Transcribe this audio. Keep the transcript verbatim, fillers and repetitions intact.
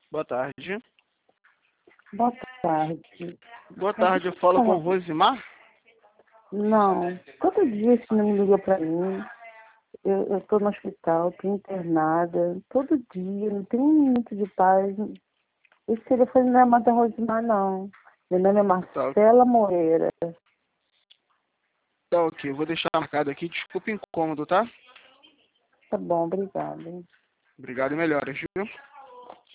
Boa tarde. Boa tarde. Boa tarde, eu falo com Rosimar? Não. Todo dia esse menino liga pra mim. Eu estou no hospital, estou internada. Todo dia, não tem um minuto de paz. Esse telefone não é mais da Rosimar, não. Meu nome é Marcela Moreira. Tá ok, eu vou deixar marcado aqui. Desculpa o incômodo, tá? Tá bom, obrigada. Obrigado e melhoras, viu?